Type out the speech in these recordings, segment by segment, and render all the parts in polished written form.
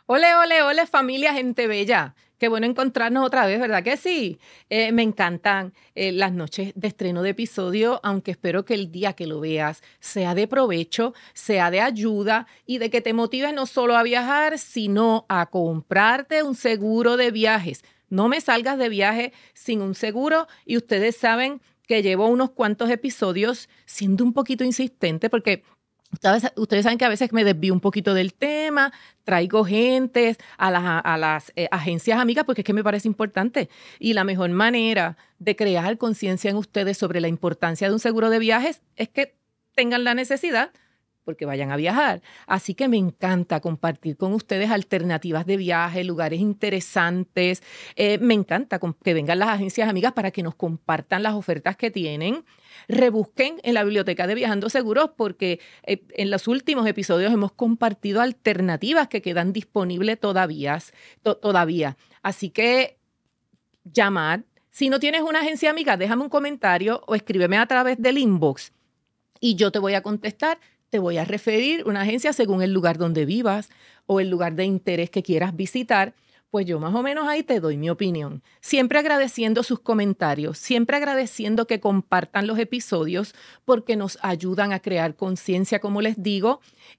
Ole, ole, ole, familia, gente bella. Qué bueno encontrarnos otra vez, ¿verdad que sí? Me encantan las noches de estreno de episodio, aunque espero que el día que lo veas sea de provecho, sea de ayuda y de que te motive no solo a viajar, sino a comprarte un seguro de viajes. No me salgas de viaje sin un seguro y ustedes saben que llevo unos cuantos episodios siendo un poquito insistente porque ustedes saben que a veces me desvío un poquito del tema, traigo gentes a las agencias amigas porque es que me parece importante. Y la mejor manera de crear conciencia en ustedes sobre la importancia de un seguro de viajes es que tengan la necesidad porque vayan a viajar. Así que me encanta compartir con ustedes alternativas de viaje, lugares interesantes. Me encanta que vengan las agencias amigas para que nos compartan las ofertas que tienen. Rebusquen en la biblioteca de Viajando Seguros porque en los últimos episodios hemos compartido alternativas que quedan disponibles todavía. Así que llamar. Si no tienes una agencia amiga, déjame un comentario o escríbeme a través del inbox y yo te voy a contestar. Te voy a referir una agencia según el lugar donde vivas o el lugar de interés que quieras visitar. Pues yo más o menos ahí te doy mi opinión. Siempre agradeciendo sus comentarios, siempre agradeciendo que compartan los episodios porque nos ayudan a crear conciencia, como les digo,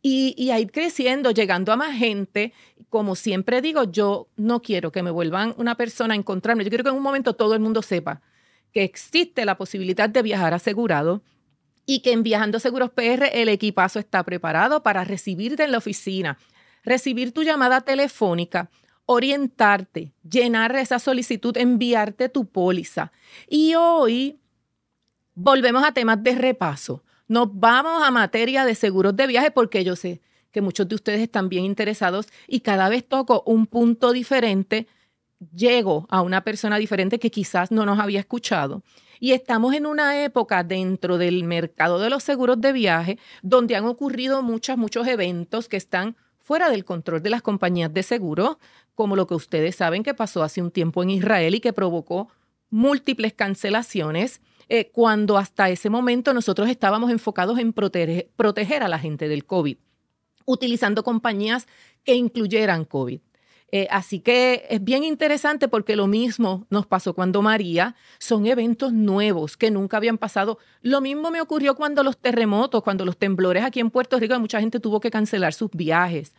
y a ir creciendo, llegando a más gente. Como siempre digo, yo no quiero que me vuelvan una persona a encontrarme. Yo quiero que en un momento todo el mundo sepa que existe la posibilidad de viajar asegurado y que en Viajando Seguros PR el equipazo está preparado para recibirte en la oficina, recibir tu llamada telefónica, orientarte, llenar esa solicitud, enviarte tu póliza. Y hoy volvemos a temas de repaso. Nos vamos a materia de seguros de viaje porque yo sé que muchos de ustedes están bien interesados y cada vez toco un punto diferente, llego a una persona diferente que quizás no nos había escuchado. Y estamos en una época dentro del mercado de los seguros de viaje donde han ocurrido muchos eventos que están fuera del control de las compañías de seguros, como lo que ustedes saben que pasó hace un tiempo en Israel y que provocó múltiples cancelaciones, cuando hasta ese momento nosotros estábamos enfocados en proteger a la gente del COVID, utilizando compañías que incluyeran COVID. Así que es bien interesante porque lo mismo nos pasó cuando María, son eventos nuevos que nunca habían pasado. Lo mismo me ocurrió cuando los terremotos, cuando los temblores aquí en Puerto Rico, mucha gente tuvo que cancelar sus viajes.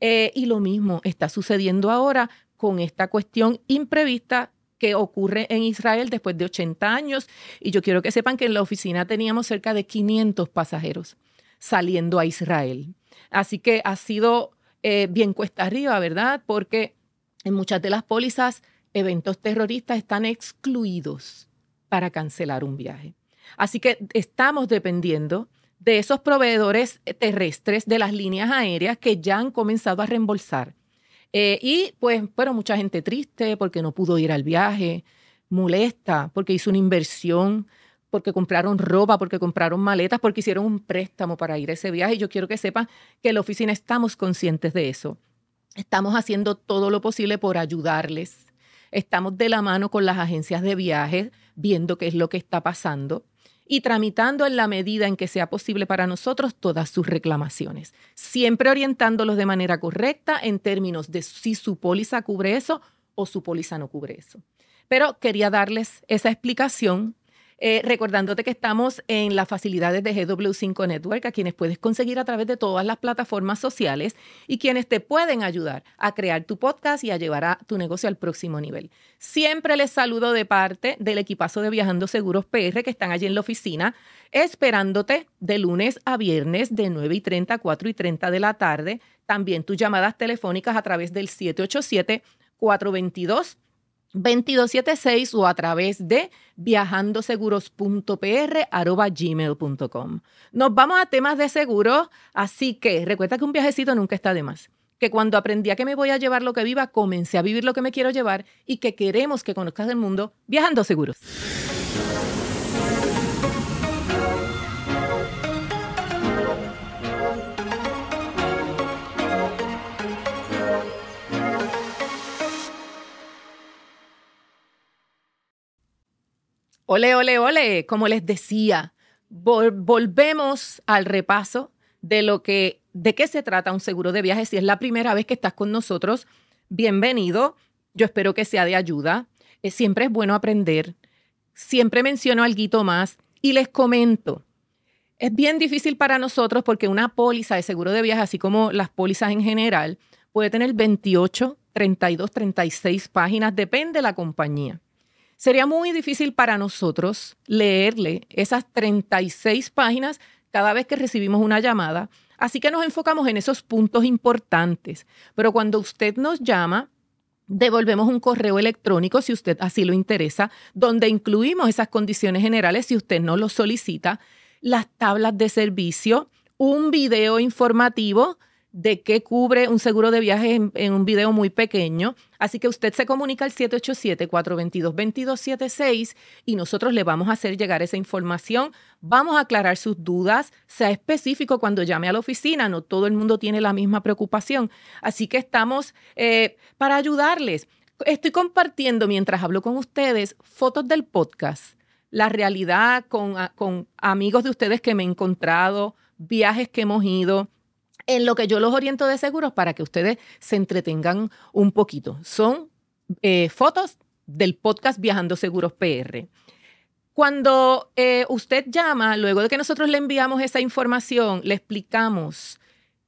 Y lo mismo está sucediendo ahora con esta cuestión imprevista que ocurre en Israel después de 80 años. Y yo quiero que sepan que en la oficina teníamos cerca de 500 pasajeros saliendo a Israel. Así que ha sido bien cuesta arriba, ¿verdad? Porque en muchas de las pólizas, eventos terroristas están excluidos para cancelar un viaje. Así que estamos dependiendo de esos proveedores terrestres de las líneas aéreas que ya han comenzado a reembolsar. Y pues, bueno, mucha gente triste porque no pudo ir al viaje, molesta porque hizo una inversión, porque compraron ropa, porque compraron maletas, porque hicieron un préstamo para ir a ese viaje. Y yo quiero que sepan que en la oficina estamos conscientes de eso. Estamos haciendo todo lo posible por ayudarles. Estamos de la mano con las agencias de viajes, viendo qué es lo que está pasando y tramitando en la medida en que sea posible para nosotros todas sus reclamaciones. Siempre orientándolos de manera correcta en términos de si su póliza cubre eso o su póliza no cubre eso. Pero quería darles esa explicación, recordándote que estamos en las facilidades de GW5 Network, a quienes puedes conseguir a través de todas las plataformas sociales y quienes te pueden ayudar a crear tu podcast y a llevar a tu negocio al próximo nivel. Siempre les saludo de parte del equipazo de Viajando Seguros PR que están allí en la oficina, esperándote de lunes a viernes de 9:30 a 4:30 de la tarde. También tus llamadas telefónicas a través del 787-422-2276 o a través de viajandoseguros.pr@gmail.com. Nos vamos a temas de seguros, así que recuerda que un viajecito nunca está de más. Que cuando aprendí a que me voy a llevar lo que viva, comencé a vivir lo que me quiero llevar y que queremos que conozcas el mundo viajando seguros. Ole, ole, ole, como les decía, volvemos al repaso de qué se trata un seguro de viaje. Si es la primera vez que estás con nosotros, bienvenido. Yo espero que sea de ayuda. Siempre es bueno aprender. Siempre menciono algo más y les comento. Es bien difícil para nosotros porque una póliza de seguro de viaje, así como las pólizas en general, puede tener 28, 32, 36 páginas, depende de la compañía. Sería muy difícil para nosotros leerle esas 36 páginas cada vez que recibimos una llamada, así que nos enfocamos en esos puntos importantes. Pero cuando usted nos llama, devolvemos un correo electrónico si usted así lo interesa, donde incluimos esas condiciones generales si usted no lo solicita, las tablas de servicio, un video informativo de qué cubre un seguro de viaje en un video muy pequeño. Así que usted se comunica al 787-422-2276 y nosotros le vamos a hacer llegar esa información. Vamos a aclarar sus dudas. Sea específico cuando llame a la oficina. No todo el mundo tiene la misma preocupación. Así que estamos para ayudarles. Estoy compartiendo mientras hablo con ustedes fotos del podcast, la realidad con amigos de ustedes que me he encontrado, viajes que hemos ido, en lo que yo los oriento de seguros para que ustedes se entretengan un poquito. Son fotos del podcast Viajando Seguros PR. Cuando usted llama, luego de que nosotros le enviamos esa información, le explicamos,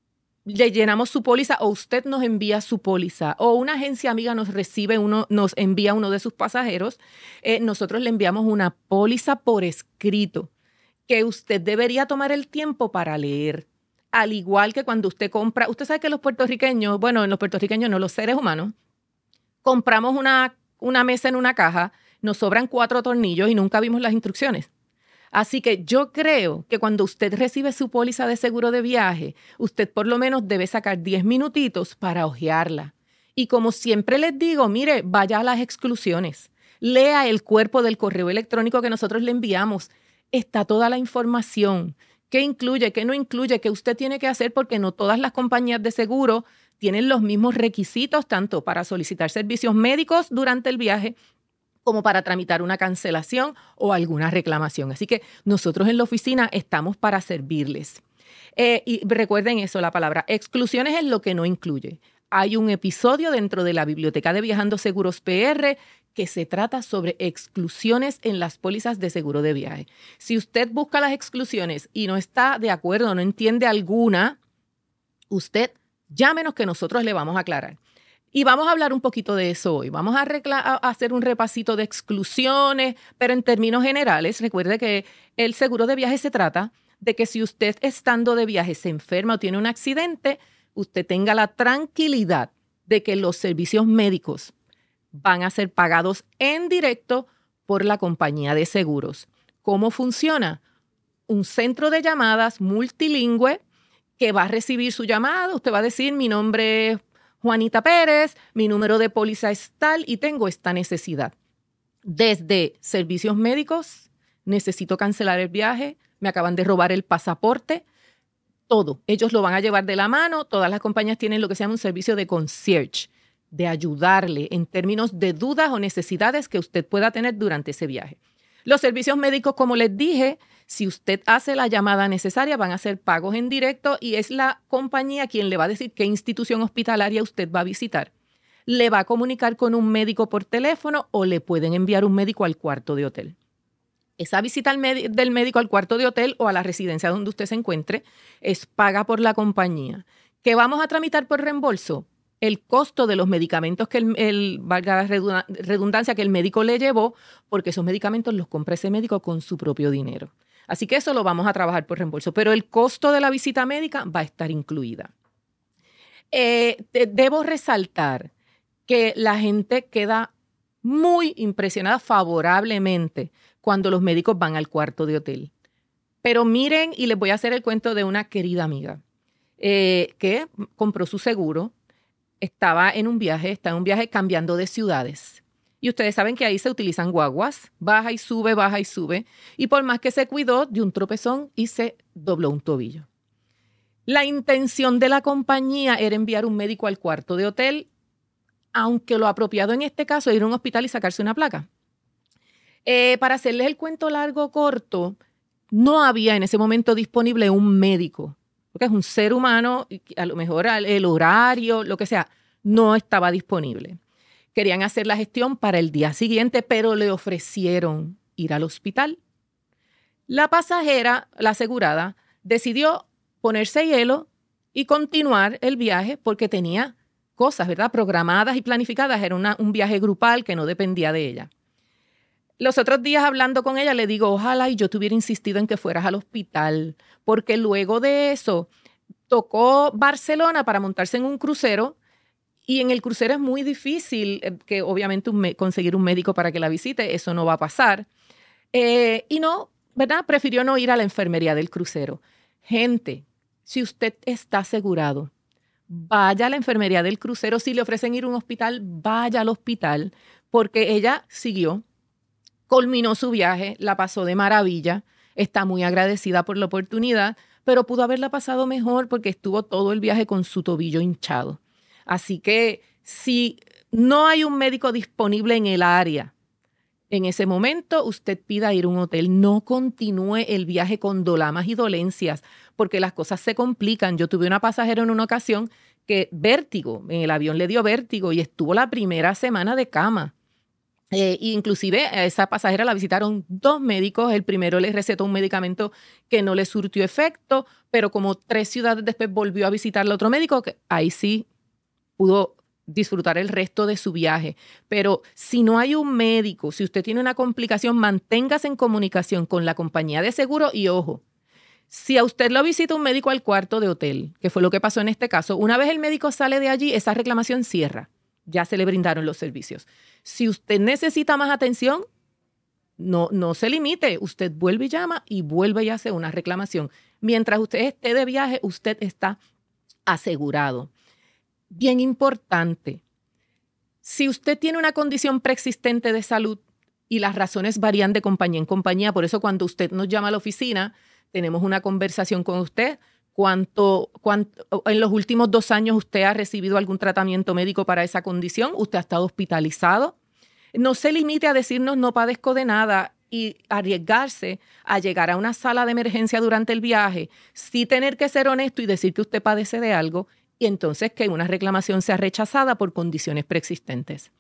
le llenamos su póliza o usted nos envía su póliza o una agencia amiga nos envía uno de sus pasajeros, nosotros le enviamos una póliza por escrito que usted debería tomar el tiempo para leer. Al igual que cuando usted compra, usted sabe que los puertorriqueños, bueno, los puertorriqueños no, los seres humanos, compramos una mesa en una caja, nos sobran 4 tornillos y nunca vimos las instrucciones. Así que yo creo que cuando usted recibe su póliza de seguro de viaje, usted por lo menos debe sacar 10 minutitos para hojearla. Y como siempre les digo, mire, vaya a las exclusiones, lea el cuerpo del correo electrónico que nosotros le enviamos. Está toda la información. ¿Qué incluye? ¿Qué no incluye? ¿Qué usted tiene que hacer? Porque no todas las compañías de seguro tienen los mismos requisitos, tanto para solicitar servicios médicos durante el viaje como para tramitar una cancelación o alguna reclamación. Así que nosotros en la oficina estamos para servirles. Y recuerden eso, la palabra exclusiones es lo que no incluye. Hay un episodio dentro de la biblioteca de Viajando Seguros PR que se trata sobre exclusiones en las pólizas de seguro de viaje. Si usted busca las exclusiones y no está de acuerdo, no entiende alguna, usted llámenos que nosotros le vamos a aclarar. Y vamos a hablar un poquito de eso hoy. Vamos a hacer un repasito de exclusiones, pero en términos generales, recuerde que el seguro de viaje se trata de que si usted estando de viaje se enferma o tiene un accidente, usted tenga la tranquilidad de que los servicios médicos van a ser pagados en directo por la compañía de seguros. ¿Cómo funciona? Un centro de llamadas multilingüe que va a recibir su llamada. Usted va a decir, mi nombre es Juanita Pérez, mi número de póliza es tal y tengo esta necesidad. Desde servicios médicos, necesito cancelar el viaje, me acaban de robar el pasaporte, todo. Ellos lo van a llevar de la mano. Todas las compañías tienen lo que se llama un servicio de concierge, de ayudarle en términos de dudas o necesidades que usted pueda tener durante ese viaje. Los servicios médicos, como les dije, si usted hace la llamada necesaria, van a ser pagos en directo y es la compañía quien le va a decir qué institución hospitalaria usted va a visitar. Le va a comunicar con un médico por teléfono o le pueden enviar un médico al cuarto de hotel. Esa visita del médico al cuarto de hotel o a la residencia donde usted se encuentre es paga por la compañía. ¿Qué vamos a tramitar por reembolso? El costo de los medicamentos que valga la redundancia, que el médico le llevó, porque esos medicamentos los compra ese médico con su propio dinero. Así que eso lo vamos a trabajar por reembolso, pero el costo de la visita médica va a estar incluida. Debo resaltar que la gente queda muy impresionada favorablemente cuando los médicos van al cuarto de hotel. Pero miren, y les voy a hacer el cuento de una querida amiga que compró su seguro. Está en un viaje cambiando de ciudades. Y ustedes saben que ahí se utilizan guaguas, baja y sube. Y por más que se cuidó, de un tropezón y se dobló un tobillo. La intención de la compañía era enviar un médico al cuarto de hotel, aunque lo apropiado en este caso es ir a un hospital y sacarse una placa. Para hacerles el cuento largo o corto, no había en ese momento disponible un médico. porque es un ser humano, y a lo mejor el horario, lo que sea, no estaba disponible. Querían hacer la gestión para el día siguiente, pero le ofrecieron ir al hospital. La pasajera, la asegurada, decidió ponerse hielo y continuar el viaje porque tenía cosas, ¿verdad?, programadas y planificadas. Era un viaje grupal que no dependía de ella. Los otros días hablando con ella le digo, ojalá y yo te hubiera insistido en que fueras al hospital, porque luego de eso tocó Barcelona para montarse en un crucero y en el crucero es muy difícil que obviamente conseguir un médico para que la visite, eso no va a pasar. Y no, ¿verdad? Prefirió no ir a la enfermería del crucero. Gente, si usted está asegurado, vaya a la enfermería del crucero. Si le ofrecen ir a un hospital, vaya al hospital, porque ella siguió, culminó su viaje, la pasó de maravilla, está muy agradecida por la oportunidad, pero pudo haberla pasado mejor porque estuvo todo el viaje con su tobillo hinchado. Así que si no hay un médico disponible en el área, en ese momento usted pida ir a un hotel, no continúe el viaje con dolamas y dolencias, porque las cosas se complican. Yo tuve una pasajera en una ocasión que vértigo, en el avión le dio vértigo y estuvo la primera semana de cama. Inclusive a esa pasajera la visitaron 2 médicos. El primero le recetó un medicamento que no le surtió efecto, pero como 3 ciudades después volvió a visitarle a otro médico, que ahí sí pudo disfrutar el resto de su viaje. Pero si no hay un médico, si usted tiene una complicación, manténgase en comunicación con la compañía de seguro y ojo, si a usted lo visita un médico al cuarto de hotel, que fue lo que pasó en este caso, una vez el médico sale de allí, esa reclamación cierra. Ya se le brindaron los servicios. Si usted necesita más atención, no se limite. Usted vuelve y llama y vuelve y hace una reclamación. Mientras usted esté de viaje, usted está asegurado. Bien importante, si usted tiene una condición preexistente de salud y las razones varían de compañía en compañía, por eso cuando usted nos llama a la oficina, tenemos una conversación con usted. ¿Cuánto en los últimos 2 años usted ha recibido algún tratamiento médico para esa condición? ¿Usted ha estado hospitalizado? No se limite a decirnos no padezco de nada y arriesgarse a llegar a una sala de emergencia durante el viaje, sí tener que ser honesto y decir que usted padece de algo y entonces que una reclamación sea rechazada por condiciones preexistentes.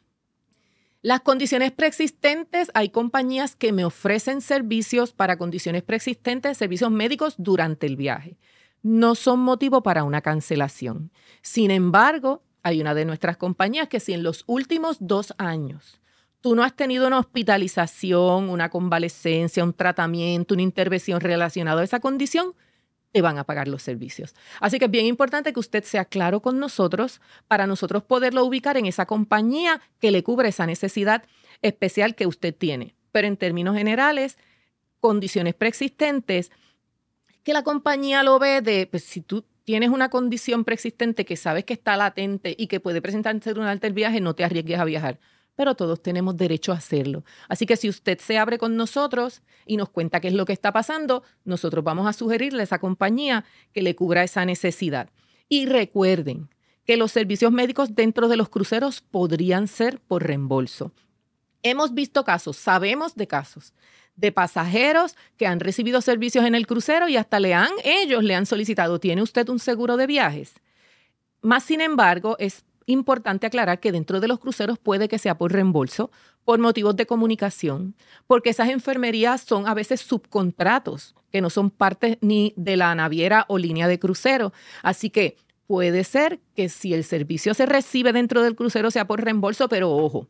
Las condiciones preexistentes, hay compañías que me ofrecen servicios para condiciones preexistentes, servicios médicos durante el viaje. No son motivo para una cancelación. Sin embargo, hay una de nuestras compañías que si en los últimos 2 años tú no has tenido una hospitalización, una convalecencia, un tratamiento, una intervención relacionada a esa condición, te van a pagar los servicios. Así que es bien importante que usted sea claro con nosotros para nosotros poderlo ubicar en esa compañía que le cubre esa necesidad especial que usted tiene. Pero en términos generales, condiciones preexistentes, que la compañía lo ve de, pues si tú tienes una condición preexistente que sabes que está latente y que puede presentarse durante el viaje, no te arriesgues a viajar. Pero todos tenemos derecho a hacerlo. Así que si usted se abre con nosotros y nos cuenta qué es lo que está pasando, nosotros vamos a sugerirle a esa compañía que le cubra esa necesidad. Y recuerden que los servicios médicos dentro de los cruceros podrían ser por reembolso. Hemos visto casos, sabemos de casos de pasajeros que han recibido servicios en el crucero y hasta ellos le han solicitado, ¿tiene usted un seguro de viajes? Más sin embargo, es importante aclarar que dentro de los cruceros puede que sea por reembolso, por motivos de comunicación, porque esas enfermerías son a veces subcontratos, que no son parte ni de la naviera o línea de crucero. Así que puede ser que si el servicio se recibe dentro del crucero sea por reembolso, pero ojo,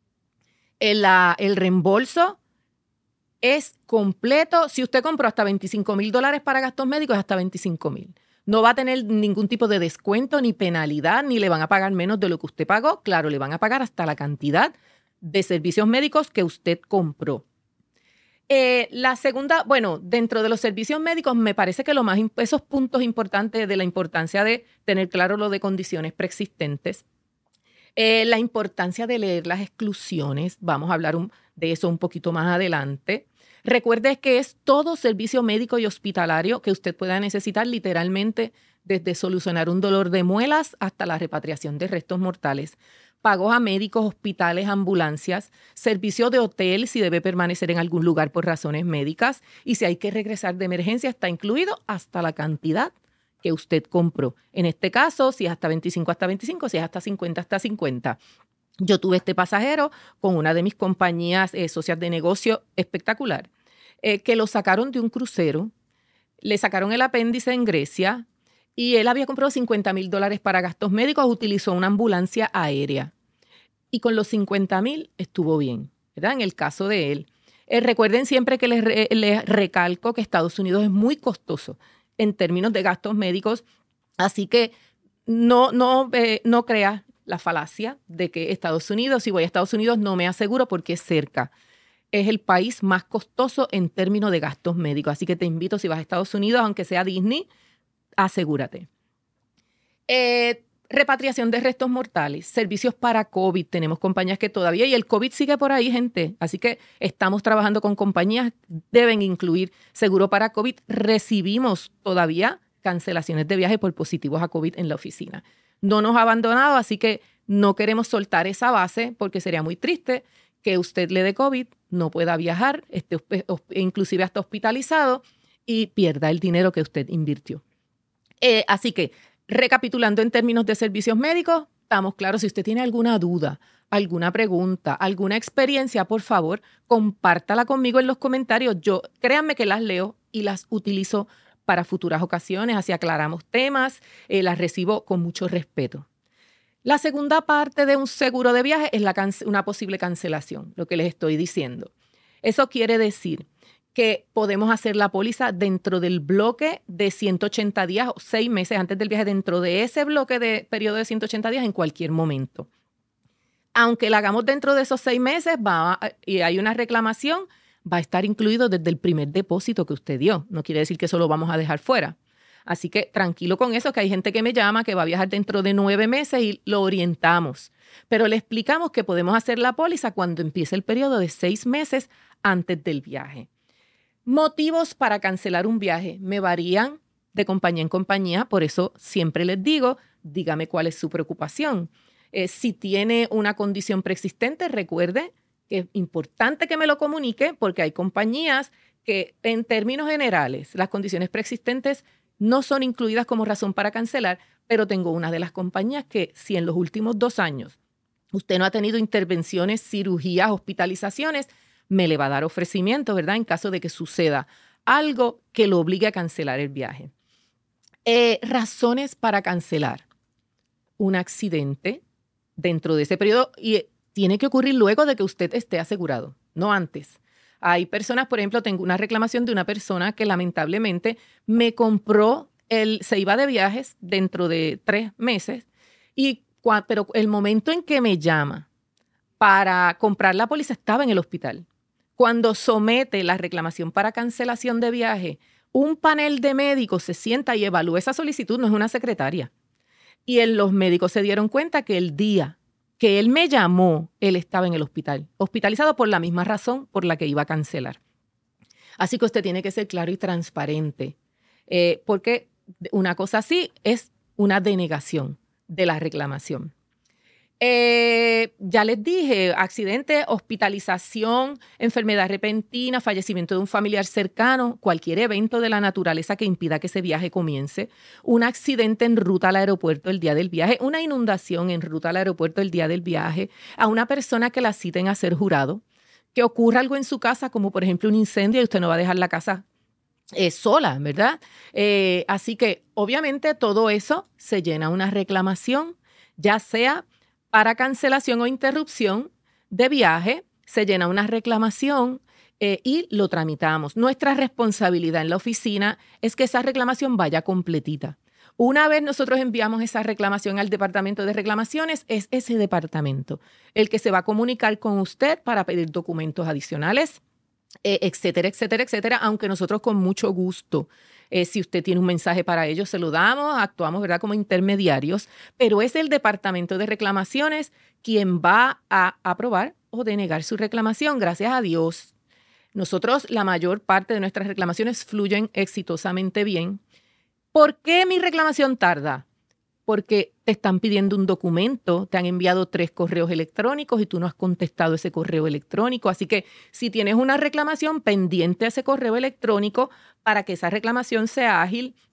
el reembolso es completo. Si usted compró hasta $25,000 para gastos médicos, es hasta $25,000. No va a tener ningún tipo de descuento ni penalidad, ni le van a pagar menos de lo que usted pagó. Claro, le van a pagar hasta la cantidad de servicios médicos que usted compró. La segunda, bueno, dentro de los servicios médicos, me parece que esos puntos importantes de la importancia de tener claro lo de condiciones preexistentes, la importancia de leer las exclusiones, vamos a hablar de eso un poquito más adelante. Recuerde que es todo servicio médico y hospitalario que usted pueda necesitar, literalmente desde solucionar un dolor de muelas hasta la repatriación de restos mortales. Pagos a médicos, hospitales, ambulancias, servicio de hotel si debe permanecer en algún lugar por razones médicas y si hay que regresar de emergencia está incluido hasta la cantidad que usted compró. En este caso, si es hasta 25, hasta 25, si es hasta 50, hasta 50. Yo tuve este pasajero con una de mis compañías socias de negocio espectacular, que lo sacaron de un crucero, le sacaron el apéndice en Grecia y él había comprado $50,000 para gastos médicos, utilizó una ambulancia aérea y con los $50,000 estuvo bien, ¿verdad? En el caso de él. Recuerden siempre que les recalco que Estados Unidos es muy costoso en términos de gastos médicos, así que no creas la falacia de que Estados Unidos, si voy a Estados Unidos no me aseguro porque es cerca. Es el país más costoso en términos de gastos médicos. Así que te invito, si vas a Estados Unidos, aunque sea Disney, asegúrate. Repatriación de restos mortales, servicios para COVID. Tenemos compañías que todavía, y el COVID sigue por ahí, gente. Así que estamos trabajando con compañías, deben incluir seguro para COVID. Recibimos todavía cancelaciones de viaje por positivos a COVID en la oficina. No nos ha abandonado, así que no queremos soltar esa base porque sería muy triste que usted le dé COVID, no pueda viajar, inclusive hasta hospitalizado y pierda el dinero que usted invirtió. Así que, recapitulando en términos de servicios médicos, estamos claros. Si usted tiene alguna duda, alguna pregunta, alguna experiencia, por favor, compártala conmigo en los comentarios. Créanme que las leo y las utilizo para futuras ocasiones, así aclaramos temas, las recibo con mucho respeto. La segunda parte de un seguro de viaje es una posible cancelación, lo que les estoy diciendo. Eso quiere decir que podemos hacer la póliza dentro del bloque de 180 días o 6 meses antes del viaje, dentro de ese bloque de periodo de 180 días en cualquier momento. Aunque la hagamos dentro de esos 6 meses y hay una reclamación, va a estar incluido desde el primer depósito que usted dio. No quiere decir que eso lo vamos a dejar fuera. Así que tranquilo con eso, que hay gente que me llama que va a viajar dentro de 9 meses y lo orientamos. Pero le explicamos que podemos hacer la póliza cuando empiece el periodo de 6 meses antes del viaje. Motivos para cancelar un viaje me varían de compañía en compañía, por eso siempre les digo, dígame cuál es su preocupación. Si tiene una condición preexistente, recuerde que es importante que me lo comunique porque hay compañías que en términos generales las condiciones preexistentes no son incluidas como razón para cancelar, pero tengo una de las compañías que si en los últimos 2 años usted no ha tenido intervenciones, cirugías, hospitalizaciones, me le va a dar ofrecimiento, ¿verdad? En caso de que suceda algo que lo obligue a cancelar el viaje. Razones para cancelar. Un accidente dentro de ese periodo y tiene que ocurrir luego de que usted esté asegurado, no antes. Hay personas, por ejemplo, tengo una reclamación de una persona que lamentablemente me compró, se iba de viajes dentro de 3 meses, pero el momento en que me llama para comprar la póliza estaba en el hospital. Cuando somete la reclamación para cancelación de viaje, un panel de médicos se sienta y evalúa esa solicitud, no es una secretaria. Y los médicos se dieron cuenta que el día que él me llamó, él estaba en el hospital, hospitalizado por la misma razón por la que iba a cancelar. Así que usted tiene que ser claro y transparente, porque una cosa así es una denegación de la reclamación. Ya les dije, accidente, hospitalización, enfermedad repentina, fallecimiento de un familiar cercano, cualquier evento de la naturaleza que impida que ese viaje comience, un accidente en ruta al aeropuerto el día del viaje, una inundación en ruta al aeropuerto el día del viaje, a una persona que la citen a ser jurado, que ocurra algo en su casa, como por ejemplo un incendio y usted no va a dejar la casa sola, ¿verdad? Así que obviamente todo eso se llena una reclamación, ya sea para cancelación o interrupción de viaje, se llena una reclamación y lo tramitamos. Nuestra responsabilidad en la oficina es que esa reclamación vaya completita. Una vez nosotros enviamos esa reclamación al departamento de reclamaciones, es ese departamento el que se va a comunicar con usted para pedir documentos adicionales, etcétera, etcétera, etcétera, aunque nosotros con mucho gusto, si usted tiene un mensaje para ellos, se lo damos, actuamos, ¿verdad?, como intermediarios, pero es el Departamento de Reclamaciones quien va a aprobar o denegar su reclamación. Gracias a Dios, nosotros, la mayor parte de nuestras reclamaciones fluyen exitosamente bien. ¿Por qué mi reclamación tarda? Porque te están pidiendo un documento, te han enviado 3 correos electrónicos y tú no has contestado ese correo electrónico. Así que si tienes una reclamación, pendiente a ese correo electrónico para que esa reclamación sea ágil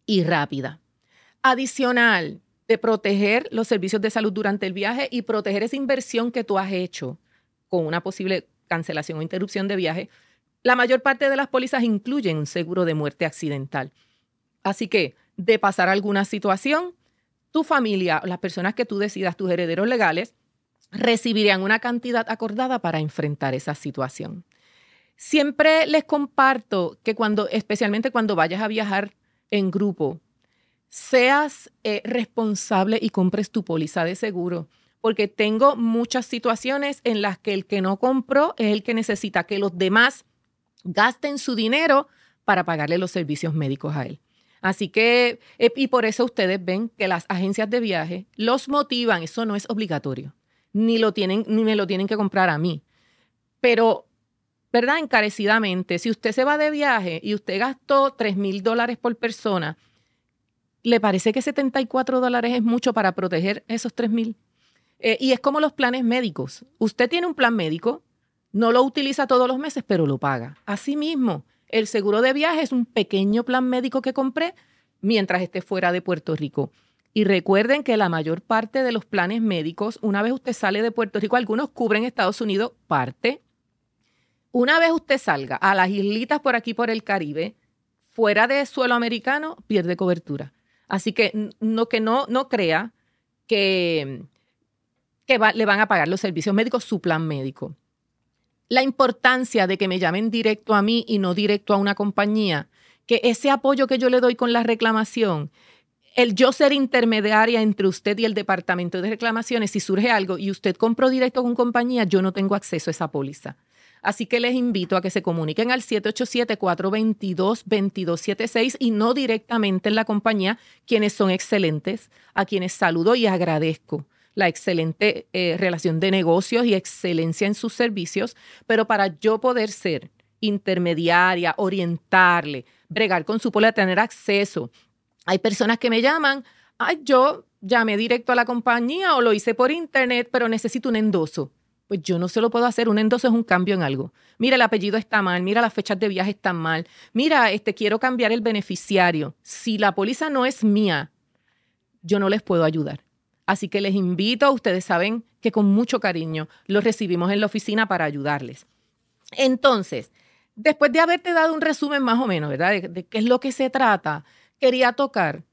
y rápida. Adicional de proteger los servicios de salud durante el viaje y proteger esa inversión que tú has hecho con una posible cancelación o interrupción de viaje, la mayor parte de las pólizas incluyen un seguro de muerte accidental. Así que, de pasar alguna situación, tu familia, las personas que tú decidas, tus herederos legales, recibirían una cantidad acordada para enfrentar esa situación. Siempre les comparto que especialmente cuando vayas a viajar en grupo, seas responsable y compres tu póliza de seguro, porque tengo muchas situaciones en las que el que no compró es el que necesita que los demás gasten su dinero para pagarle los servicios médicos a él. Así que, y por eso ustedes ven que las agencias de viaje los motivan, eso no es obligatorio, ni me lo tienen que comprar a mí. Pero, ¿verdad? Encarecidamente, si usted se va de viaje y usted gastó $3,000 por persona, ¿le parece que $74 es mucho para proteger esos 3,000? Y es como los planes médicos. Usted tiene un plan médico, no lo utiliza todos los meses, pero lo paga. Asimismo, el seguro de viaje es un pequeño plan médico que compré mientras esté fuera de Puerto Rico. Y recuerden que la mayor parte de los planes médicos, una vez usted sale de Puerto Rico, algunos cubren Estados Unidos, parte. Una vez usted salga a las islitas por aquí, por el Caribe, fuera de suelo americano, pierde cobertura. Así que no crea que le van a pagar los servicios médicos su plan médico. La importancia de que me llamen directo a mí y no directo a una compañía, que ese apoyo que yo le doy con la reclamación, el yo ser intermediaria entre usted y el departamento de reclamaciones, si surge algo y usted compró directo con compañía, yo no tengo acceso a esa póliza. Así que les invito a que se comuniquen al 787-422-2276 y no directamente en la compañía, quienes son excelentes, a quienes saludo y agradezco la excelente relación de negocios y excelencia en sus servicios, pero para yo poder ser intermediaria, orientarle, bregar con su póliza, tener acceso. Hay personas que me llaman, yo llamé directo a la compañía o lo hice por internet, pero necesito un endoso. Pues yo no se lo puedo hacer. Un endoso es un cambio en algo. Mira, el apellido está mal. Mira, las fechas de viaje están mal. Mira, quiero cambiar el beneficiario. Si la póliza no es mía, yo no les puedo ayudar. Así que les invito, ustedes saben que con mucho cariño los recibimos en la oficina para ayudarles. Entonces, después de haberte dado un resumen más o menos, ¿verdad? De qué es lo que se trata, quería tocar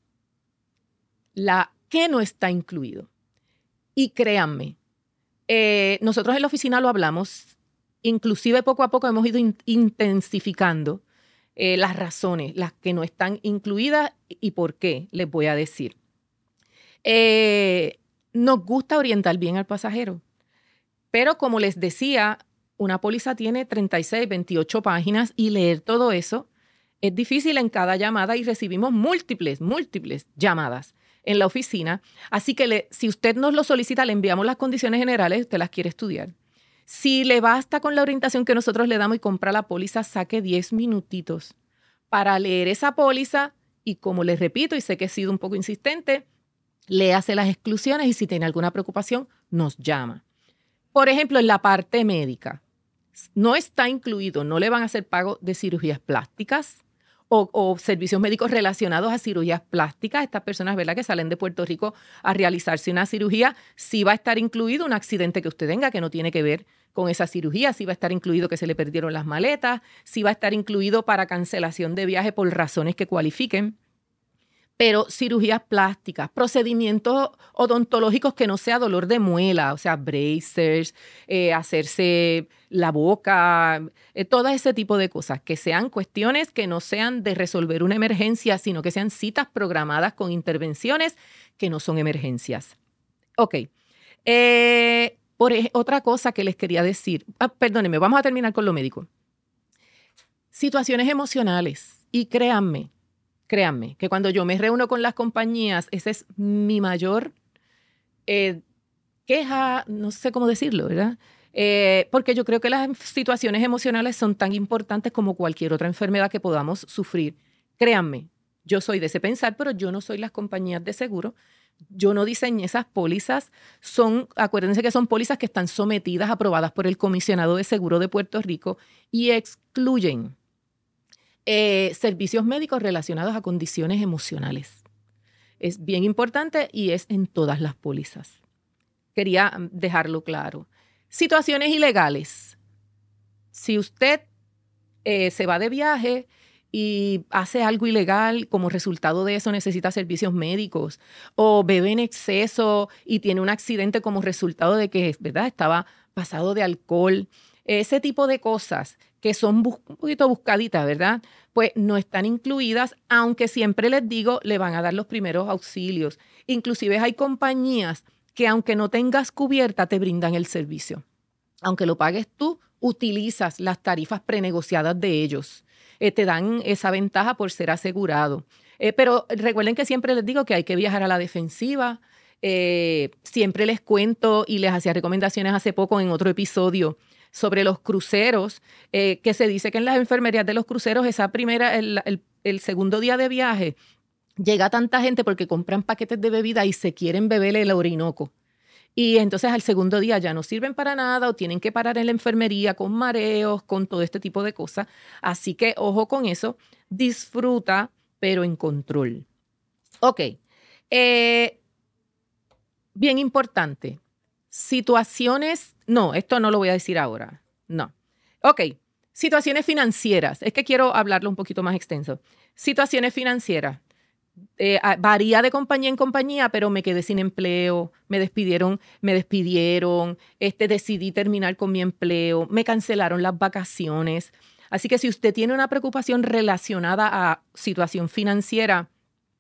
qué no está incluido. Y créanme, nosotros en la oficina lo hablamos, inclusive poco a poco hemos ido intensificando las razones, las que no están incluidas y por qué, les voy a decir. Nos gusta orientar bien al pasajero, pero como les decía, una póliza tiene 36, 28 páginas y leer todo eso es difícil en cada llamada y recibimos múltiples llamadas en la oficina. Así que si usted nos lo solicita, le enviamos las condiciones generales, usted las quiere estudiar. Si le basta con la orientación que nosotros le damos y compra la póliza, saque 10 minutitos para leer esa póliza y como les repito, y sé que he sido un poco insistente, léase las exclusiones y si tiene alguna preocupación, nos llama. Por ejemplo, en la parte médica, no está incluido, no le van a hacer pago de cirugías plásticas o servicios médicos relacionados a cirugías plásticas. Estas personas, ¿verdad?, que salen de Puerto Rico a realizarse una cirugía, sí va a estar incluido un accidente que usted tenga que no tiene que ver con esa cirugía, sí va a estar incluido que se le perdieron las maletas, sí va a estar incluido para cancelación de viaje por razones que cualifiquen. Pero cirugías plásticas, procedimientos odontológicos que no sea dolor de muela, o sea, bracers, hacerse la boca, todo ese tipo de cosas, que sean cuestiones que no sean de resolver una emergencia, sino que sean citas programadas con intervenciones que no son emergencias. Ok. Otra cosa que les quería decir, perdónenme, vamos a terminar con lo médico. Situaciones emocionales, y créanme, que cuando yo me reúno con las compañías, ese es mi mayor queja, no sé cómo decirlo, ¿verdad? Porque yo creo que las situaciones emocionales son tan importantes como cualquier otra enfermedad que podamos sufrir. Créanme, yo soy de ese pensar, pero yo no soy las compañías de seguro. Yo no diseñé esas pólizas. Acuérdense que son pólizas que están sometidas, aprobadas por el Comisionado de Seguro de Puerto Rico y excluyen servicios médicos relacionados a condiciones emocionales. Es bien importante y es en todas las pólizas. Quería dejarlo claro. Situaciones ilegales. Si usted se va de viaje y hace algo ilegal, como resultado de eso necesita servicios médicos, o bebe en exceso y tiene un accidente como resultado de que, ¿verdad?, estaba pasado de alcohol, ese tipo de cosas que son un poquito buscaditas, ¿verdad?, pues no están incluidas, aunque siempre les digo, le van a dar los primeros auxilios. Inclusive hay compañías que aunque no tengas cubierta, te brindan el servicio. Aunque lo pagues tú, utilizas las tarifas prenegociadas de ellos. Te dan esa ventaja por ser asegurado. Pero recuerden que siempre les digo que hay que viajar a la defensiva. Siempre les cuento y les hacía recomendaciones hace poco en otro episodio sobre los cruceros, que se dice que en las enfermerías de los cruceros el segundo día de viaje llega tanta gente porque compran paquetes de bebida y se quieren beber el Orinoco. Y entonces al segundo día ya no sirven para nada o tienen que parar en la enfermería con mareos, con todo este tipo de cosas. Así que ojo con eso, disfruta, pero en control. Ok, bien importante. Situaciones, no, esto no lo voy a decir ahora, no. Ok, situaciones financieras, es que quiero hablarlo un poquito más extenso. Situaciones financieras. Varía de compañía en compañía, pero me quedé sin empleo, me despidieron, decidí terminar con mi empleo, me cancelaron las vacaciones. Así que si usted tiene una preocupación relacionada a situación financiera,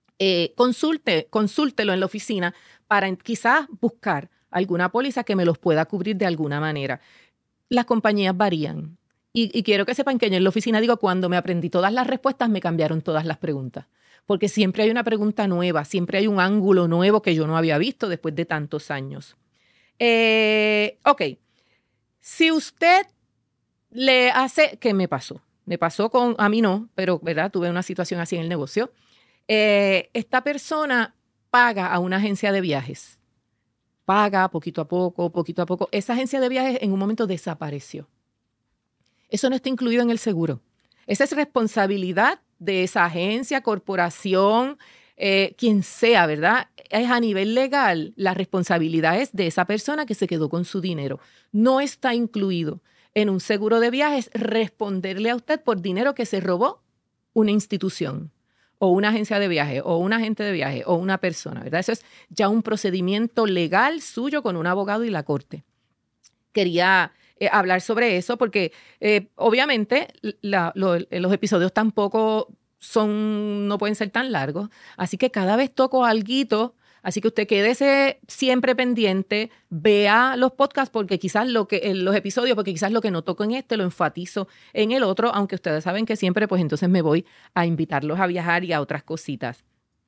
consúltelo en la oficina para quizás buscar alguna póliza que me los pueda cubrir de alguna manera. Las compañías varían. Y quiero que sepan que yo en la oficina digo, cuando me aprendí todas las respuestas, me cambiaron todas las preguntas. Porque siempre hay una pregunta nueva, siempre hay un ángulo nuevo que yo no había visto después de tantos años. Ok, si usted le hace, ¿qué me pasó? Me pasó a mí no, pero ¿verdad? Tuve una situación así en el negocio. Esta persona paga a una agencia de viajes. Paga poquito a poco, poquito a poco. Esa agencia de viajes en un momento desapareció. Eso no está incluido en el seguro. Esa es responsabilidad de esa agencia, corporación, quien sea, ¿verdad? Es a nivel legal, la responsabilidad es de esa persona que se quedó con su dinero. No está incluido en un seguro de viajes responderle a usted por dinero que se robó una institución o una agencia de viaje o un agente de viaje o una persona, ¿verdad? Eso es ya un procedimiento legal suyo con un abogado y la corte. Quería hablar sobre eso porque obviamente los episodios tampoco no pueden ser tan largos, así que cada vez toco alguito, así que usted quédese siempre pendiente, vea los podcasts porque quizás los episodios, porque quizás lo que no toco en este lo enfatizo en el otro, aunque ustedes saben que siempre pues entonces me voy a invitarlos a viajar y a otras cositas.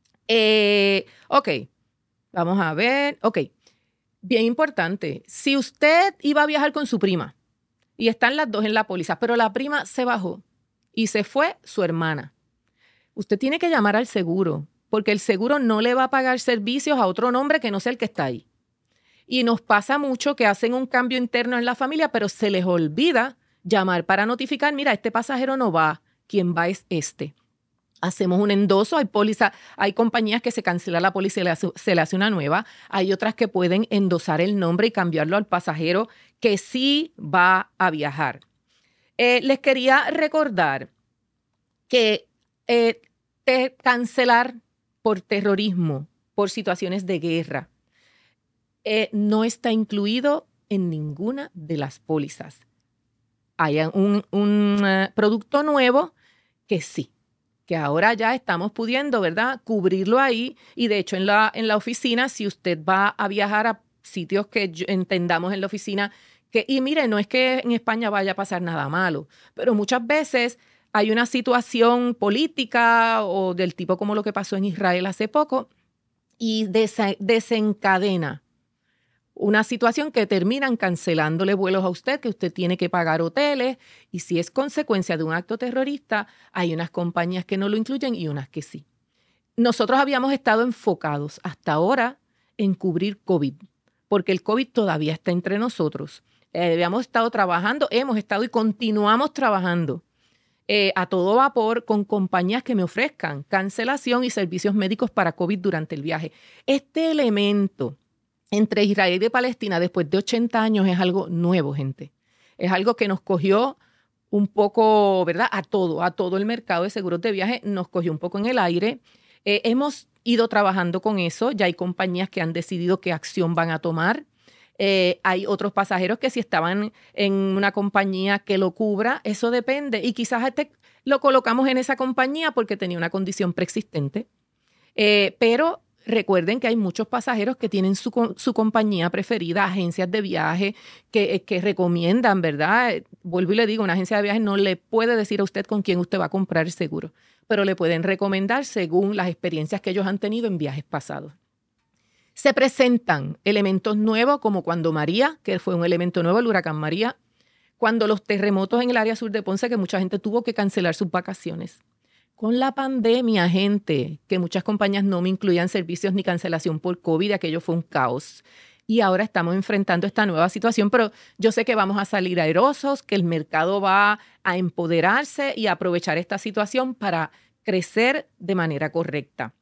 Ok, vamos a ver, ok. Bien importante, si usted iba a viajar con su prima y están las dos en la póliza, pero la prima se bajó y se fue su hermana, usted tiene que llamar al seguro porque el seguro no le va a pagar servicios a otro nombre que no sea el que está ahí. Y nos pasa mucho que hacen un cambio interno en la familia, pero se les olvida llamar para notificar, mira, este pasajero no va, quien va es este. Hacemos un endoso, hay compañías que se cancela la póliza y se le hace una nueva. Hay otras que pueden endosar el nombre y cambiarlo al pasajero que sí va a viajar. Les quería recordar que cancelar por terrorismo, por situaciones de guerra, no está incluido en ninguna de las pólizas. Hay un producto nuevo que sí, que ahora ya estamos pudiendo, ¿verdad?, cubrirlo ahí. Y de hecho en la oficina, si usted va a viajar a sitios que entendamos en la oficina, y mire, no es que en España vaya a pasar nada malo, pero muchas veces hay una situación política o del tipo como lo que pasó en Israel hace poco y desencadena una situación que terminan cancelándole vuelos a usted, que usted tiene que pagar hoteles, y si es consecuencia de un acto terrorista, hay unas compañías que no lo incluyen y unas que sí. Nosotros habíamos estado enfocados hasta ahora en cubrir COVID, porque el COVID todavía está entre nosotros. Habíamos estado trabajando, hemos estado y continuamos trabajando a todo vapor con compañías que me ofrezcan cancelación y servicios médicos para COVID durante el viaje. Este elemento entre Israel y Palestina después de 80 años es algo nuevo, gente. Es algo que nos cogió un poco, ¿verdad? A todo el mercado de seguros de viaje nos cogió un poco en el aire. Hemos ido trabajando con eso. Ya hay compañías que han decidido qué acción van a tomar. Hay otros pasajeros que si estaban en una compañía que lo cubra, eso depende. Y quizás lo colocamos en esa compañía porque tenía una condición preexistente. Pero recuerden que hay muchos pasajeros que tienen su compañía preferida, agencias de viaje que recomiendan, ¿verdad? Vuelvo y le digo, una agencia de viaje no le puede decir a usted con quién usted va a comprar el seguro, pero le pueden recomendar según las experiencias que ellos han tenido en viajes pasados. Se presentan elementos nuevos como cuando María, que fue un elemento nuevo, el huracán María, cuando los terremotos en el área sur de Ponce, que mucha gente tuvo que cancelar sus vacaciones. Con la pandemia, gente, que muchas compañías no me incluían servicios ni cancelación por COVID, aquello fue un caos. Y ahora estamos enfrentando esta nueva situación, pero yo sé que vamos a salir airosos, que el mercado va a empoderarse y aprovechar esta situación para crecer de manera correcta.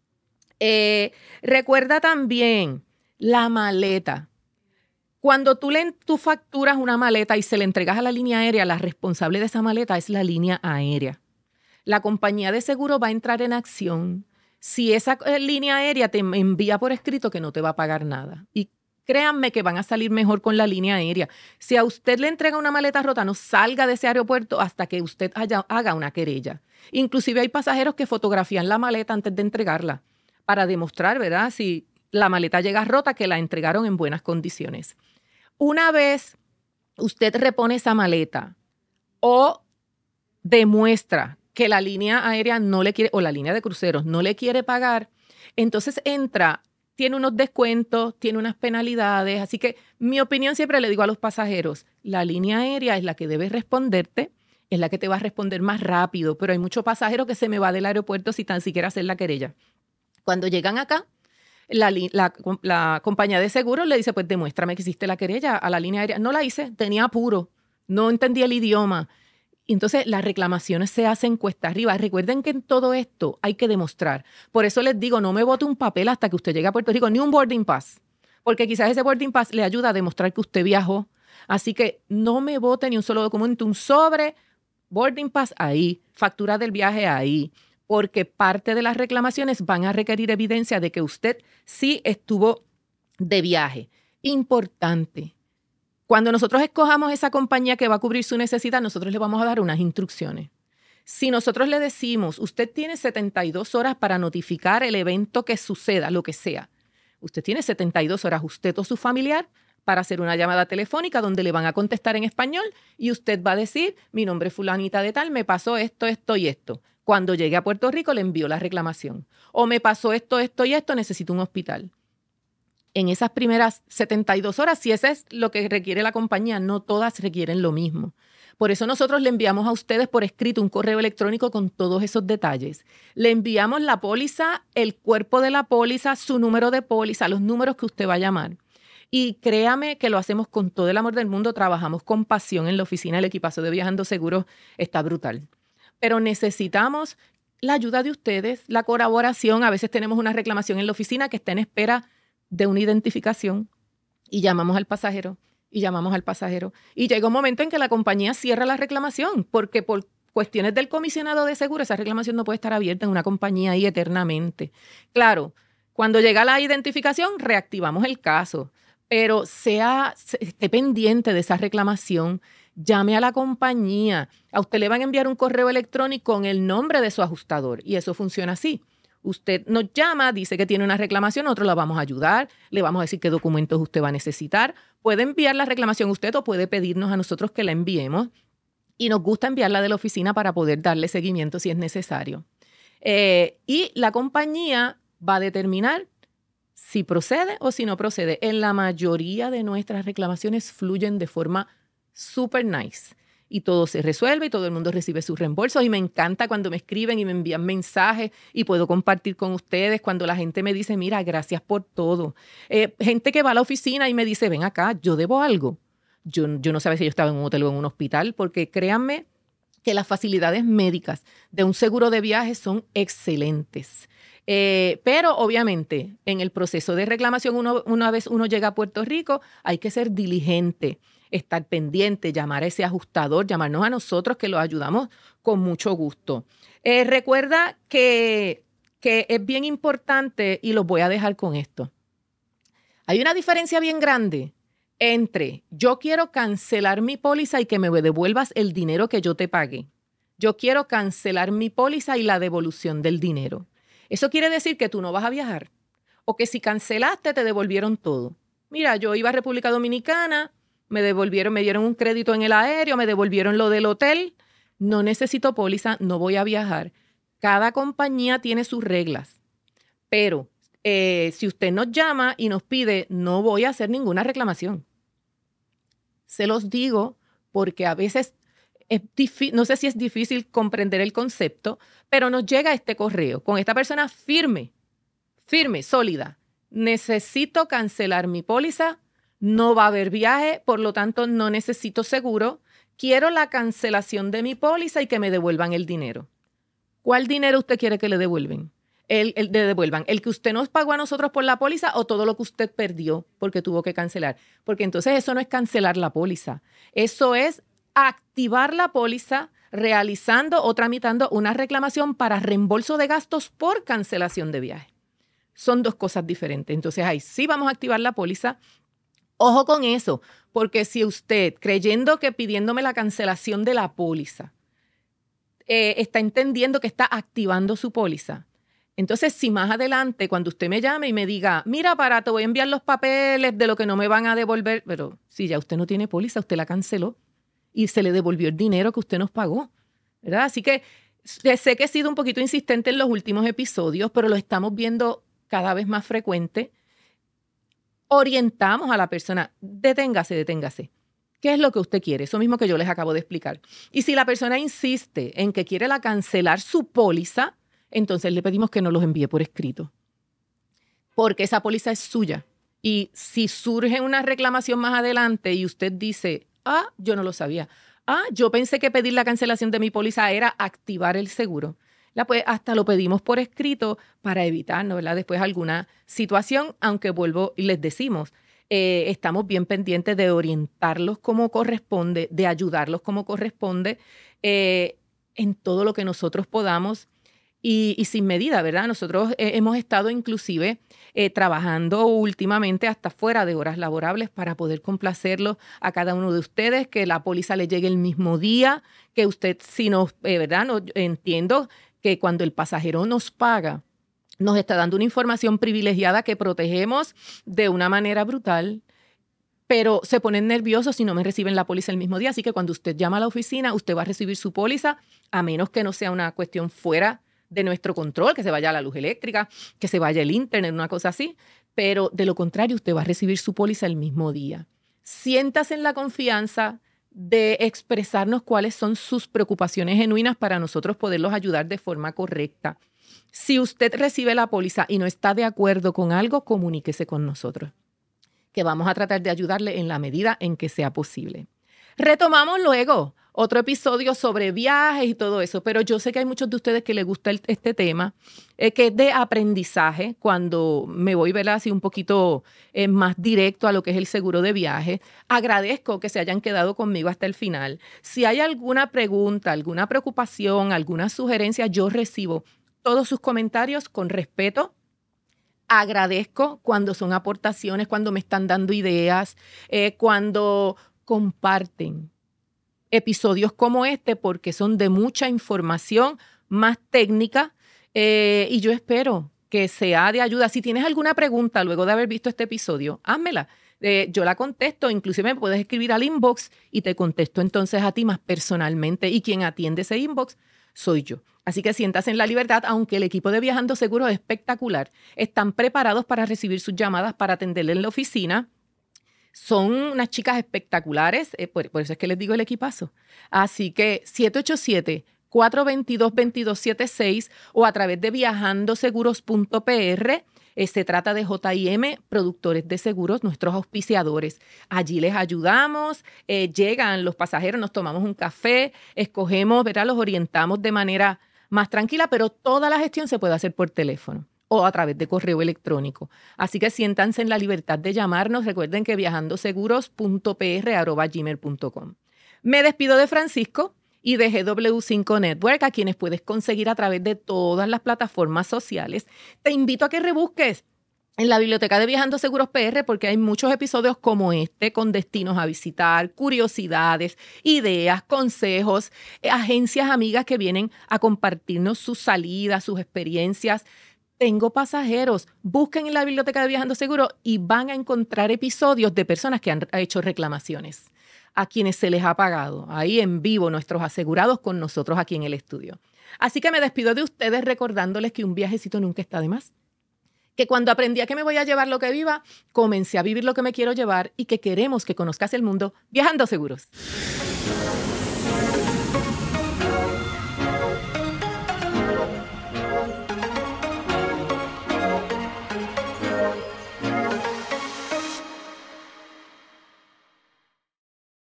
Recuerda también la maleta. Cuando tú facturas una maleta y se le entregas a la línea aérea, la responsable de esa maleta es la línea aérea. La compañía de seguro va a entrar en acción si esa línea aérea te envía por escrito que no te va a pagar nada. Y créanme que van a salir mejor con la línea aérea. Si a usted le entrega una maleta rota, no salga de ese aeropuerto hasta que usted haga una querella. Inclusive hay pasajeros que fotografían la maleta antes de entregarla para demostrar, ¿verdad? Si la maleta llega rota, que la entregaron en buenas condiciones. Una vez usted repone esa maleta o demuestra que la línea aérea no le quiere, o la línea de cruceros no le quiere pagar, entonces tiene unos descuentos, tiene unas penalidades. Así que mi opinión siempre le digo a los pasajeros, la línea aérea es la que debe responderte, es la que te va a responder más rápido, pero hay muchos pasajeros que se me va del aeropuerto sin tan siquiera hacer la querella. Cuando llegan acá, la compañía de seguros le dice, pues demuéstrame que hiciste la querella a la línea aérea. No la hice, tenía apuro, no entendía el idioma. Entonces, las reclamaciones se hacen cuesta arriba. Recuerden que en todo esto hay que demostrar. Por eso les digo, no me bote un papel hasta que usted llegue a Puerto Rico, ni un boarding pass, porque quizás ese boarding pass le ayuda a demostrar que usted viajó. Así que no me bote ni un solo documento, un sobre, boarding pass ahí, factura del viaje ahí, porque parte de las reclamaciones van a requerir evidencia de que usted sí estuvo de viaje. Importante. Cuando nosotros escojamos esa compañía que va a cubrir su necesidad, nosotros le vamos a dar unas instrucciones. Si nosotros le decimos, usted tiene 72 horas para notificar el evento que suceda, lo que sea. Usted tiene 72 horas, usted o su familiar, para hacer una llamada telefónica donde le van a contestar en español y usted va a decir, mi nombre es fulanita de tal, me pasó esto, esto y esto. Cuando llegue a Puerto Rico le envío la reclamación. O me pasó esto, esto y esto, necesito un hospital. En esas primeras 72 horas, si eso es lo que requiere la compañía, no todas requieren lo mismo. Por eso nosotros le enviamos a ustedes por escrito un correo electrónico con todos esos detalles. Le enviamos la póliza, el cuerpo de la póliza, su número de póliza, los números que usted va a llamar. Y créame que lo hacemos con todo el amor del mundo, trabajamos con pasión en la oficina, el equipazo de Viajando Seguros está brutal. Pero necesitamos la ayuda de ustedes, la colaboración. A veces tenemos una reclamación en la oficina que está en espera de una identificación y llamamos al pasajero y llamamos al pasajero. Y llega un momento en que la compañía cierra la reclamación porque por cuestiones del comisionado de seguro esa reclamación no puede estar abierta en una compañía ahí eternamente. Claro, cuando llega la identificación reactivamos el caso, pero esté pendiente de esa reclamación. Llame a la compañía. A usted le van a enviar un correo electrónico con el nombre de su ajustador y eso funciona así. Usted nos llama, dice que tiene una reclamación, nosotros la vamos a ayudar, le vamos a decir qué documentos usted va a necesitar. Puede enviar la reclamación usted o puede pedirnos a nosotros que la enviemos y nos gusta enviarla de la oficina para poder darle seguimiento si es necesario. Y la compañía va a determinar si procede o si no procede. En la mayoría de nuestras reclamaciones fluyen de forma super nice y todo se resuelve y todo el mundo recibe sus reembolsos y me encanta cuando me escriben y me envían mensajes y puedo compartir con ustedes cuando la gente me dice, mira, gracias por todo. Gente que va a la oficina y me dice, ven acá, yo debo algo. Yo no sabía si yo estaba en un hotel o en un hospital porque créanme que las facilidades médicas de un seguro de viaje son excelentes. Pero obviamente en el proceso de reclamación, una vez uno llega a Puerto Rico, hay que ser diligente, estar pendiente, llamar a ese ajustador, llamarnos a nosotros que los ayudamos con mucho gusto. Recuerda que es bien importante y los voy a dejar con esto. Hay una diferencia bien grande entre yo quiero cancelar mi póliza y que me devuelvas el dinero que yo te pagué. Yo quiero cancelar mi póliza y la devolución del dinero. Eso quiere decir que tú no vas a viajar o que si cancelaste te devolvieron todo. Mira, yo iba a República Dominicana, me dieron un crédito en el aéreo, me devolvieron lo del hotel, no necesito póliza, no voy a viajar. Cada compañía tiene sus reglas, pero si usted nos llama y nos pide, no voy a hacer ninguna reclamación. Se los digo porque a veces no sé si es difícil comprender el concepto, pero nos llega este correo con esta persona firme, sólida. Necesito cancelar mi póliza, no va a haber viaje, por lo tanto no necesito seguro. Quiero la cancelación de mi póliza y que me devuelvan el dinero. ¿Cuál dinero usted quiere que le devuelvan? Devuelvan el que usted nos pagó a nosotros por la póliza o todo lo que usted perdió porque tuvo que cancelar. Porque entonces eso no es cancelar la póliza. Eso es activar la póliza realizando o tramitando una reclamación para reembolso de gastos por cancelación de viaje. Son dos cosas diferentes. Entonces ahí sí vamos a activar la póliza. Ojo con eso, porque si usted, creyendo que pidiéndome la cancelación de la póliza, está entendiendo que está activando su póliza, entonces si más adelante, cuando usted me llame y me diga, mira, te voy a enviar los papeles de lo que no me van a devolver, pero si ya usted no tiene póliza, usted la canceló y se le devolvió el dinero que usted nos pagó, ¿verdad? Así que sé que he sido un poquito insistente en los últimos episodios, pero lo estamos viendo cada vez más frecuente. Orientamos a la persona, deténgase. ¿Qué es lo que usted quiere? Eso mismo que yo les acabo de explicar. Y si la persona insiste en que quiere cancelar su póliza, entonces le pedimos que nos los envíe por escrito, porque esa póliza es suya. Y si surge una reclamación más adelante y usted dice, yo no lo sabía, yo pensé que pedir la cancelación de mi póliza era activar el seguro, pues hasta lo pedimos por escrito para evitarnos, ¿verdad? Después alguna situación, aunque vuelvo y les decimos, estamos bien pendientes de orientarlos como corresponde, de ayudarlos como corresponde en todo lo que nosotros podamos. Y sin medida, ¿verdad? Nosotros hemos estado inclusive trabajando últimamente hasta fuera de horas laborables para poder complacerlos a cada uno de ustedes, que la póliza le llegue el mismo día, que usted, si nos, ¿verdad? No, entiendo que cuando el pasajero nos paga, nos está dando una información privilegiada que protegemos de una manera brutal, pero se ponen nerviosos si no me reciben la póliza el mismo día. Así que cuando usted llama a la oficina, usted va a recibir su póliza, a menos que no sea una cuestión fuera de nuestro control, que se vaya la luz eléctrica, que se vaya el internet, una cosa así. Pero de lo contrario, usted va a recibir su póliza el mismo día. Siéntase en la confianza de expresarnos cuáles son sus preocupaciones genuinas para nosotros poderlos ayudar de forma correcta. Si usted recibe la póliza y no está de acuerdo con algo, comuníquese con nosotros, que vamos a tratar de ayudarle en la medida en que sea posible. Retomamos luego otro episodio sobre viajes y todo eso, pero yo sé que hay muchos de ustedes que les gusta este tema, que es de aprendizaje, cuando me voy, ¿verdad?, así un poquito más directo a lo que es el seguro de viaje. Agradezco que se hayan quedado conmigo hasta el final. Si hay alguna pregunta, alguna preocupación, alguna sugerencia, yo recibo todos sus comentarios con respeto. Agradezco cuando son aportaciones, cuando me están dando ideas, cuando comparten episodios como este, porque son de mucha información más técnica, y yo espero que sea de ayuda. Si tienes alguna pregunta luego de haber visto este episodio, házmela. Yo la contesto, inclusive me puedes escribir al inbox y te contesto entonces a ti más personalmente, y quien atiende ese inbox soy yo. Así que siéntase en la libertad, aunque el equipo de Viajando Seguro es espectacular. Están preparados para recibir sus llamadas, para atenderle en la oficina. Son unas chicas espectaculares, por eso es que les digo el equipazo. Así que 787-422-2276 o a través de viajandoseguros.pr. Se trata de J&M Productores de Seguros, nuestros auspiciadores. Allí les ayudamos, llegan los pasajeros, nos tomamos un café, escogemos, ¿verdad? Los orientamos de manera más tranquila, pero toda la gestión se puede hacer por teléfono o a través de correo electrónico. Así que siéntanse en la libertad de llamarnos. Recuerden que viajandoseguros.pr@gmail.com. Me despido de Francisco y de GW5 Network, a quienes puedes conseguir a través de todas las plataformas sociales. Te invito a que rebusques en la biblioteca de Viajando Seguros PR, porque hay muchos episodios como este, con destinos a visitar, curiosidades, ideas, consejos, agencias amigas que vienen a compartirnos sus salidas, sus experiencias. Tengo pasajeros. Busquen en la biblioteca de Viajando Seguro y van a encontrar episodios de personas que han hecho reclamaciones, a quienes se les ha pagado, ahí en vivo, nuestros asegurados con nosotros aquí en el estudio. Así que me despido de ustedes recordándoles que un viajecito nunca está de más. Que cuando aprendí a que me voy a llevar lo que viva, comencé a vivir lo que me quiero llevar y que queremos que conozcas el mundo viajando seguros.